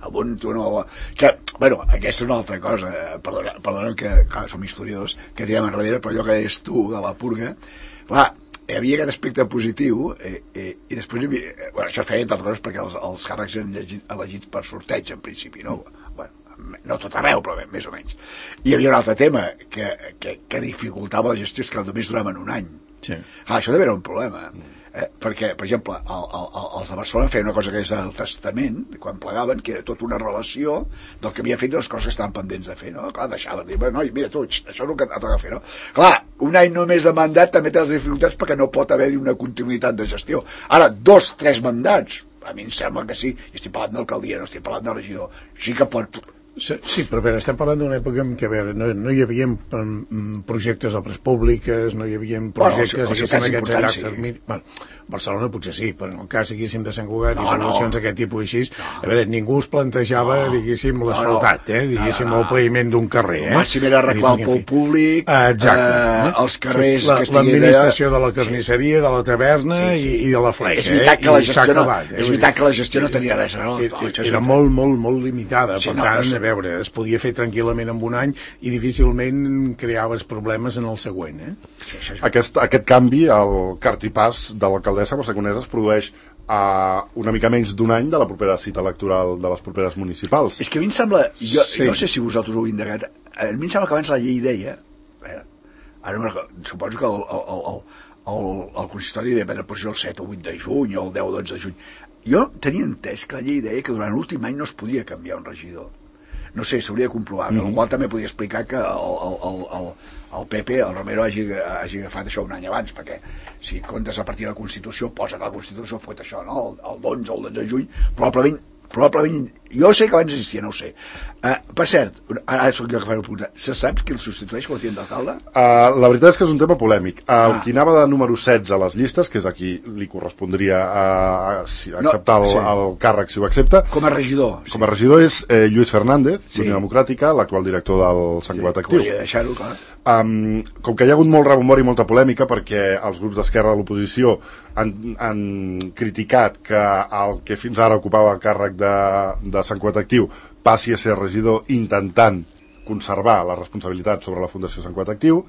B: amb un tono... Que, bueno, aquesta és una altra cosa, perdona, perdona que, clar, som historiadors, que tirem enrere, però allò que és tu, de la purga, clar, hi havia aquest aspecte positiu, eh, eh, i després hi havia... Bueno, això es feia, entre altres coses, perquè els, els càrrecs eren llegit, elegits per sorteig, en principi, no? Bueno, no tot arreu, però bé, més o menys. I hi havia un altre tema que, que, que dificultava la gestió, és que només duraven un any.
D: Sí.
B: Clar, això també era un problema. Eh, perquè, per exemple, el, el, els de Barcelona feien una cosa que és el testament, quan plegaven, que era tota una relació del que havia fet i les coses que estaven pendents de fer, no? Clar, deixaven dir, noi, mira tu, això és el que t'ha de fer, no? Clar, un any només de mandat també té les dificultats perquè no pot haver-hi una continuïtat de gestió. Ara, dos, tres mandats, a mi em sembla que sí, i estic parlant d'alcaldia, no estic parlant de regidor, sí que pot...
C: Sí, sí, però a veure, estem parlant d'una època en què, a veure, no, no hi havia um, projectes d'obres públiques, no hi havia projectes,
B: bueno,
C: diguéssim, aquests a llarg termini. Bueno, Barcelona potser sí, però en el cas, diguéssim, de Sant Cugat no, i relacions d'aquest no. tipus així, no. a veure, ningú es plantejava, no. diguéssim, l'asfaltat, eh? diguéssim, no, no, no. el plaïment d'un carrer. Eh?
B: El màxim era arreglar el pou públic,
C: ah, exacte,
B: eh, els carrers...
C: Sí,
B: la,
C: que l'administració de la carnisseria, de la taverna sí, sí. I, i de la fleca.
B: És veritat que,
C: eh?
B: la, gestió no,
C: acabat,
B: eh? és veritat que la gestió no tenia res. No?
C: Era, era molt, molt, molt limitada, sí, per no, tant, no, a veure, es podia fer tranquil·lament en un any i difícilment creaves problemes en el següent. Eh?
A: Sí, això, això. Aquest, aquest canvi, el cartipàs de l'alcaldessa barcelonesa es produeix a una mica menys d'un any de la propera cita electoral de les properes municipals.
B: És que a mi em sembla, jo sí. no sé si vosaltres ho heu indagat, a mi em sembla que abans la llei deia, eh, ara no, suposo que el, el, el, el, el consistori devia prendre posició el set o vuit de juny o el deu o dotze de juny. Jo tenia entès que la llei deia que durant l'últim any no es podia canviar un regidor. No sé, s'hauria de comprovar, mm -hmm. el qual també podia explicar que el, el, el, el P P, el Romero, hagi, hagi agafat això un any abans, perquè si comptes a partir de la Constitució, posa que la Constitució fot això, no? el, el onze o el dotze de juny, probablement, probablement, jo sé que abans existia, no ho sé. Uh, per cert, ara soc jo que faré una pregunta, se sap qui el substitueix com a tinent d'alcalde?
A: Uh, la veritat és que és un tema polèmic. Uh, ah. Qui anava de número setze a les llistes, que és a qui li correspondria uh, si, acceptar no, sí. el, el càrrec si ho accepta.
B: Com a regidor.
A: Sí. Com a regidor és eh, Lluís Fernández, sí. d'Unió Democràtica, l'actual director del Sant Cugat sí, Actiu.
B: Hauria de deixar-ho, clar.
A: Um, com que hi ha hagut molt rebombori i molta polèmica perquè els grups d'esquerra de l'oposició han, han criticat que el que fins ara ocupava el càrrec de, de Sant Cugat Actiu passi a ser regidor intentant conservar la responsabilitat sobre la Fundació Sant Cugat Actiu,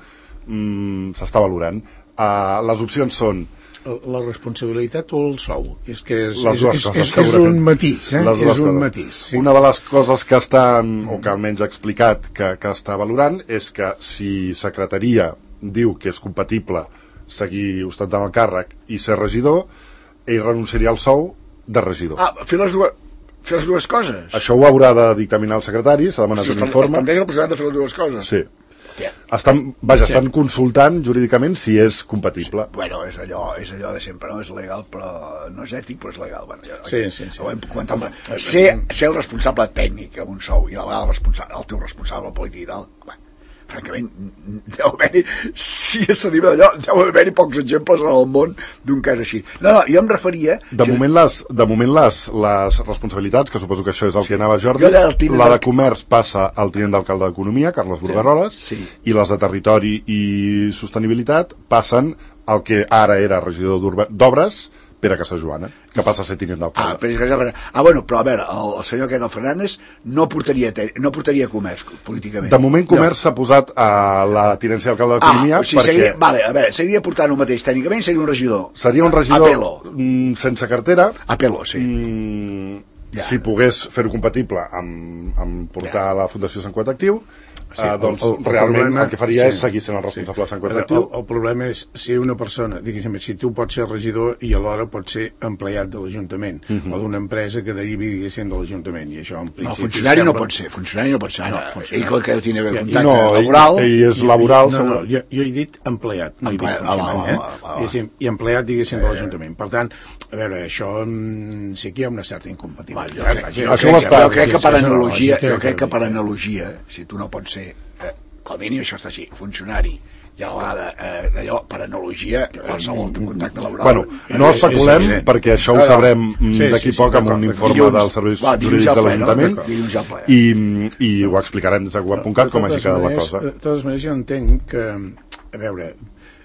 A: um, s'està valorant. Uh, les opcions són
C: la responsabilitat o el sou? És que és,
A: les dues
C: és,
A: coses,
C: és, és un matís, eh?
A: Les
C: és un
A: coses.
C: matís. Sí.
A: Una de les coses que estan, o que almenys ha explicat que, que està valorant, és que si Secretaria diu que és compatible seguir ostentant el càrrec i ser regidor, ell renunciaria al sou de regidor.
B: Ah, fer les dues, fer les dues coses?
A: Això ho haurà de dictaminar el secretari, s'ha demanat sí, un informe.
B: Sí, la possibilitat de fer les dues coses.
A: Sí. Estan, vaja, estan consultant jurídicament si és compatible.
B: Bueno, és allò, és allò de sempre, no? És legal, però no és ètic, però és legal. Bueno, ja,
C: sí, sí, sí.
B: Ho hem comentat. Ser, ser el responsable tècnic amb un sou i a la vegada el, responsable, el teu responsable polític i tal, bueno, francament, deu haver-hi, si s'anima d'allò, deu haver-hi pocs exemples en el món d'un cas així. No, no, jo em referia...
A: De jo... moment, les, de moment les, les responsabilitats, que suposo que això és el sí. que anava Jordi,
B: de
A: la de comerç passa al tinent d'alcalde d'Economia, Carles Burgaroles, sí. Sí. i les de territori i sostenibilitat passen al que ara era regidor d'obres, Pere Casajoana, que passa a ser tinent d'alcalde.
B: Ah, però, ah, bueno, però a veure, el, el senyor aquest, el Fernández, no portaria, no portaria comerç políticament.
A: De moment comerç s'ha no. posat a la tinència d'alcalde d'Economia
B: ah, o sigui,
A: perquè...
B: Seria, vale, a veure, seguiria portant el mateix tècnicament, seria un regidor.
A: Seria un regidor
B: a pelo.
A: Mm, sense cartera.
B: A pelo, sí.
A: Mm, ja. Si pogués fer-ho compatible amb, amb portar ja. a la Fundació Sant Cugat Actiu, sí, uh, doncs el, el, realment el, problema, el que faria sí, és seguir sent el responsable sí. de Sant Cugat Actiu.
C: El, el problema és si una persona, diguéssim, si tu pots ser regidor i alhora pots ser empleat de l'Ajuntament uh -huh. o d'una empresa que derivi, diguéssim, de l'Ajuntament, i això en principi...
B: No, funcionari sembla... no pot ser, funcionari no pot ser. No, ell no. que tiene que contacte
A: no,
B: laboral...
A: Ell, ell és laboral...
C: No, no, jo, jo he dit empleat, no he dit funcionari, eh? I empleat, diguéssim, de l'Ajuntament. Per tant, a veure, això sí que hi ha una certa incompatibilitat.
B: Jo crec que per analogia, jo crec que per analogia, si tu no pots ser... com a mínim això està així, funcionari i a la vegada eh, d'allò, per analogia qualsevol contacte laboral.
A: Bueno, no especulem, sí, sí, sí. perquè això ho sabrem sí, d'aquí sí, sí, poc amb un informe dilluns, dels serveis va, jurídics de l'Ajuntament no? i, i ho explicarem des de web punt cat com hagi quedat la cosa.
C: De totes maneres jo entenc que, a veure,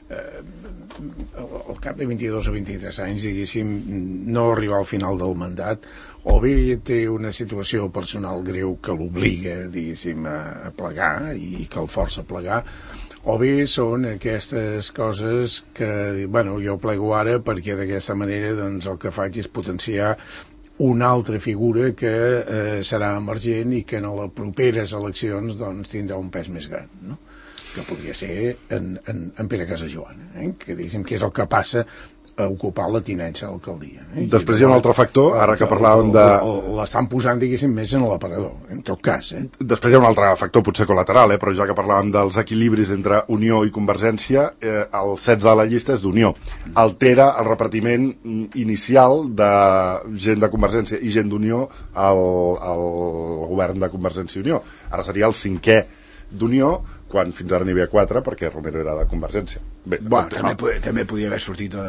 C: eh, al cap de vint-i-dos o vint-i-tres anys, diguéssim, no arribar al final del mandat, o bé té una situació personal greu que l'obliga, diguéssim, a, a plegar i que el força a plegar, o bé són aquestes coses que, bueno, jo plego ara perquè d'aquesta manera doncs, el que faig és potenciar una altra figura que eh, serà emergent i que en les properes eleccions doncs, tindrà un pes més gran, no? Que podria ser en, en, en Pere Casajoana, eh? Que, diguéssim, que és el que passa a ocupar la tinença d'alcaldia. Eh?
A: Després hi ha un altre factor, ara que parlàvem de...
C: L'estan posant, diguéssim, més en l'aparador, en tot cas. Eh?
A: Després hi ha un altre factor, potser col·lateral, eh? Però ja que parlàvem dels equilibris entre Unió i Convergència, eh, el setze de la llista és d'Unió. Altera el repartiment inicial de gent de Convergència i gent d'Unió al, al govern de Convergència i Unió. Ara seria el cinquè d'Unió, quan fins ara n'hi havia quatre, perquè Romero era de Convergència. Bé,
B: bueno, també, podia, també podia haver sortit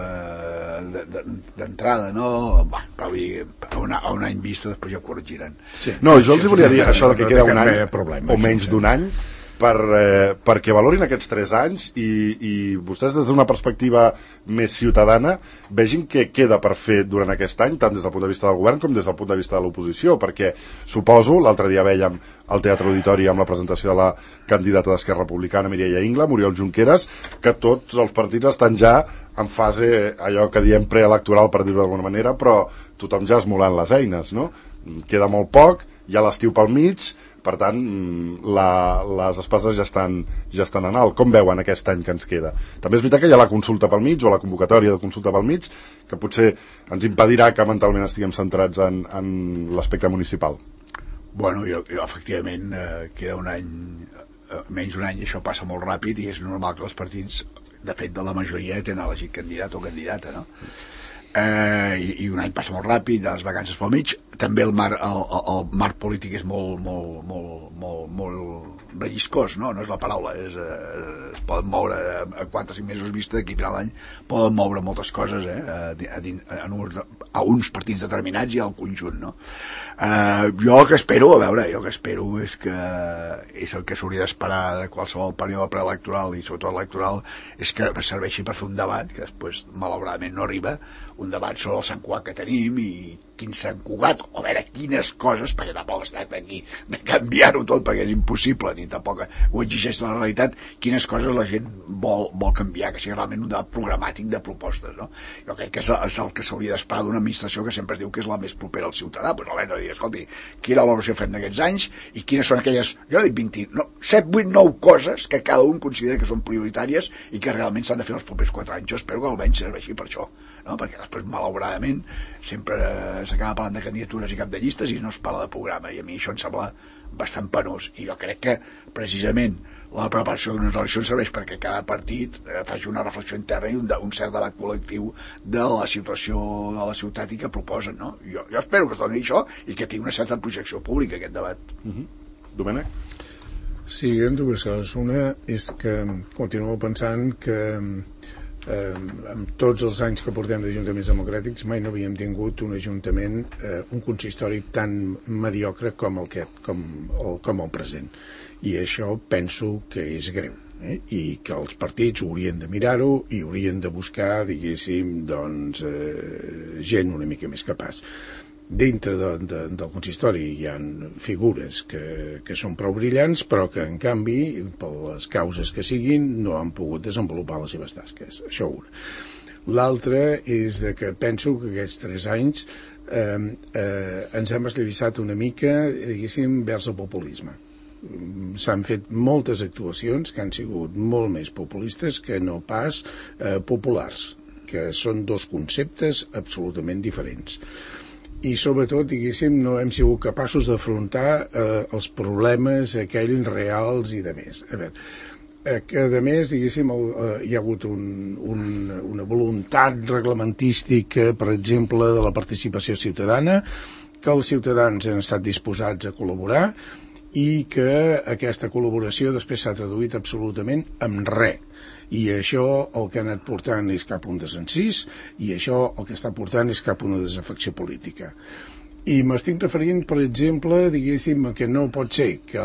B: d'entrada, no? Bah, però vull dir, a, una, a un any vista després ja ho corregiran.
A: Sí. No, jo els volia dir això de que queda un any o menys d'un any, per, eh, perquè valorin aquests tres anys i, i vostès des d'una perspectiva més ciutadana vegin què queda per fer durant aquest any, tant des del punt de vista del govern com des del punt de vista de l'oposició, perquè suposo, l'altre dia vèiem al Teatre Auditori amb la presentació de la candidata d'Esquerra Republicana, Mireia Ingla, Muriel Junqueras, que tots els partits estan ja en fase, allò que diem preelectoral, per dir-ho d'alguna manera, però tothom ja esmolant les eines, no? Queda molt poc, hi ha l'estiu pel mig, per tant, la, les espases ja estan, ja estan en alt. Com veuen aquest any que ens queda? També és veritat que hi ha la consulta pel mig, o la convocatòria de consulta pel mig, que potser ens impedirà que mentalment estiguem centrats en, en l'aspecte municipal.
B: Bueno, jo, jo efectivament, eh, queda un any, eh, menys d'un any, i això passa molt ràpid, i és normal que els partits, de fet, de la majoria, tenen elegit candidat o candidata, no? Eh, i, i un any passa molt ràpid, les vacances pel mig, també el mar, el, el marc polític és molt, molt, molt, molt, molt relliscós, no? No és la paraula, és, eh, es poden moure a quatre o cinc mesos vista d'aquí a l'any, poden moure moltes coses, eh? A, a, a, uns, a uns partits determinats i al conjunt, no? Eh, jo el que espero, a veure, jo el que espero és que és el que s'hauria d'esperar de qualsevol període preelectoral i sobretot electoral, és que serveixi per fer un debat que després malauradament no arriba, un debat sobre el Sant Cugat que tenim i quin Sant Cugat, o a veure quines coses, perquè tampoc es tracta aquí de canviar-ho tot perquè és impossible ni tampoc ho exigeix la realitat, quines coses la gent vol, vol canviar, que sigui realment un debat programàtic de propostes, no? Jo crec que és, és el que s'hauria d'esperar d'una administració que sempre es diu que és la més propera al ciutadà. Pues almenys no dir, escolti, quina valoració fem d'aquests anys i quines són aquelles, jo no dic vint, no, set, vuit, nou coses que cada un considera que són prioritàries i que realment s'han de fer els propers quatre anys. Jo espero que almenys serveixi per això, no? Perquè després malauradament sempre eh, s'acaba parlant de candidatures i cap de llistes i no es parla de programa, i a mi això em sembla bastant penós, i jo crec que precisament la preparació d'unes eleccions serveix perquè cada partit eh, faci una reflexió interna i un, un cert debat col·lectiu de la situació de la ciutat i que proposen, no? Jo, jo espero que es doni això i que tingui una certa projecció pública aquest debat.
A: Uh-huh. Domènec?
C: Sí, hi ha dues coses. Una és que continuo pensant que Eh, amb tots els anys que portem d'ajuntaments democràtics mai no havíem tingut un ajuntament, eh, un consistori tan mediocre com el, que, com, el, com el present, i això penso que és greu, eh? I que els partits haurien de mirar-ho i haurien de buscar, diguéssim, doncs, eh, gent una mica més capaç. Dintre de, de, del consistori hi ha figures que, que són prou brillants, però que en canvi, per les causes que siguin, no han pogut desenvolupar les seves tasques. Això una. L'altre és de que penso que aquests tres anys eh, eh, ens hem esllavissat una mica, diguéssim, vers el populisme. S'han fet moltes actuacions que han sigut molt més populistes que no pas eh, populars, que són dos conceptes absolutament diferents. I sobretot, diguéssim, no hem sigut capaços d'afrontar eh, els problemes aquells reals i de més. A veure, eh, que a més, diguéssim, el, eh, hi ha hagut un, un, una voluntat reglamentística, per exemple, de la participació ciutadana, que els ciutadans han estat disposats a col·laborar i que aquesta col·laboració després s'ha traduït absolutament en res. I això el que ha anat portant és cap a un desencís, i això el que està portant és cap a una desafecció política. I m'estic referint, per exemple, diguéssim, que no pot ser que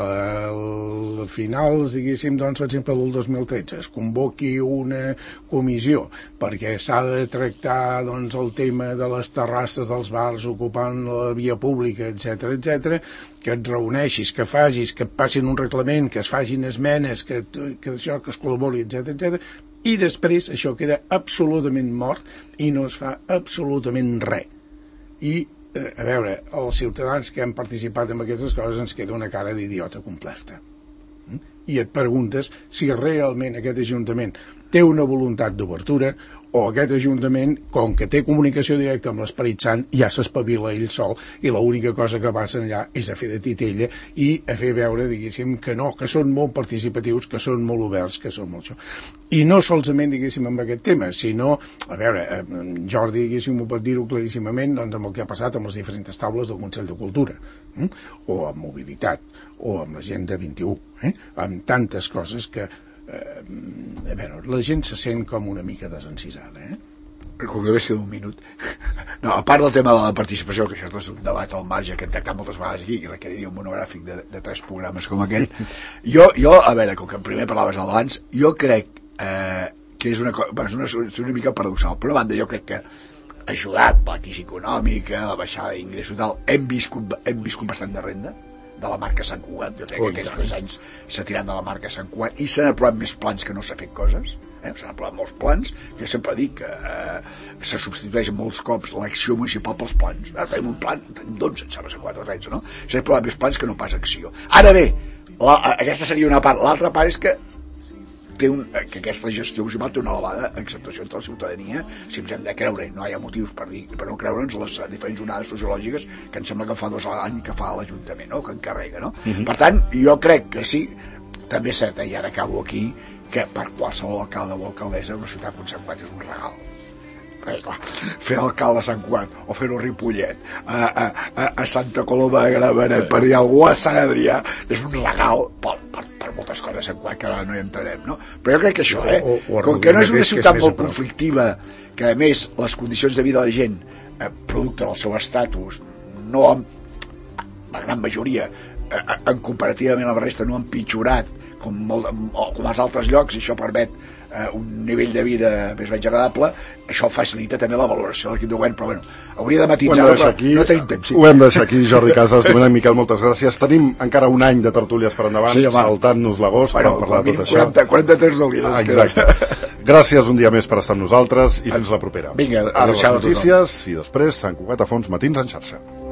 C: al finals, diguéssim, doncs, per exemple, del dos mil tretze es convoqui una comissió perquè s'ha de tractar, doncs, el tema de les terrasses dels bars ocupant la via pública, etcètera, etcètera, que et reuneixis, que facis, que et passin un reglament, que es facin esmenes, que, que això, que es col·labori, etcètera, etcètera, i després això queda absolutament mort i no es fa absolutament res. I a veure, els ciutadans que han participat en aquestes coses ens queda una cara d'idiota completa. I et preguntes si realment aquest Ajuntament té una voluntat d'obertura o aquest Ajuntament, com que té comunicació directa amb l'Esperit Sant, ja s'espavila ell sol i l'única cosa que passa allà és a fer de titella i a fer veure, diguéssim, que no, que són molt participatius, que són molt oberts, que són molt això. I no solament, diguéssim, amb aquest tema, sinó, a veure, Jordi, diguéssim, ho pot dir-ho claríssimament, doncs amb el que ha passat amb les diferents taules del Consell de Cultura, eh? o amb mobilitat, o amb l'Agenda vint-i-u, eh? amb tantes coses que Eh, a veure, la gent se sent com una mica desencisada, eh?
B: Com que ve ser un minut. No, a part del tema de la participació, que això és un debat al marge que hem tractat moltes vegades aquí i requeriria un monogràfic de, de tres programes com aquest, jo, jo, a veure, com que primer parlaves del balanç, jo crec eh, que és una, bueno, és una, és una mica paradoxal. Per una banda, jo crec que ajudat per la crisi econòmica, la baixada d'ingressos i tal, hem viscut, hem viscut bastant de renda de la marca Sant Cugat. Jo crec oh, que aquests tres anys s'ha tirat de la marca Sant Cugat i s'han aprovat més plans que no s'ha fet coses, eh? S'han aprovat molts plans, que sempre dic que eh, se substitueix molts cops l'acció municipal pels plans. Ah, tenim un plan, tenim dotze, em sembla, Sant Cugat o tretze, no? S'han aprovat més plans que no pas acció. Ara bé, la, aquesta seria una part. L'altra part és que té un, que aquesta gestió municipal té una elevada acceptació entre la ciutadania, si ens hem de creure, no hi ha motius per dir, per no creure'ns les diferents onades sociològiques que em sembla que fa dos anys que fa l'Ajuntament, no? Que encarrega, no? Uh-huh. Per tant, jo crec que sí, també és cert, i ara acabo aquí, que per qualsevol alcalde o alcaldessa una ciutat com Sant Cugat és un regal. Perquè, clar, fer alcalde a Sant Cugat o fer-ho a Ripollet, a, a, a, a Santa Coloma de Gramenet, per dir algú a Sant Adrià, és un regal per, per, per moltes coses a Sant Cugat que ara no hi entrarem, no? Però jo crec que això, eh, o, o com que no és una ciutat molt conflictiva, que a més les condicions de vida de la gent, eh, producte del seu estatus, no, la gran majoria, eh, en comparativament a la resta, no han pitjorat com, molt, com als altres llocs, i això permet eh, un nivell de vida més menys agradable, això facilita també la valoració de l'equip de govern, però bueno, hauria de matitzar, però aquí, no tenim temps. Sí.
A: Ho hem de deixar aquí, Jordi Casas, Domènec Miquel, moltes gràcies. Tenim encara un any de tertúlies per endavant, sí, saltant-nos l'agost, bueno, per parlar de tot
B: quaranta, això. quaranta-tres hauria
A: ah, exacte. Gràcies un dia més per estar amb nosaltres i fins la propera.
B: Vinga,
A: ara les notícies i després Sant Cugat a fons, matins en xarxa.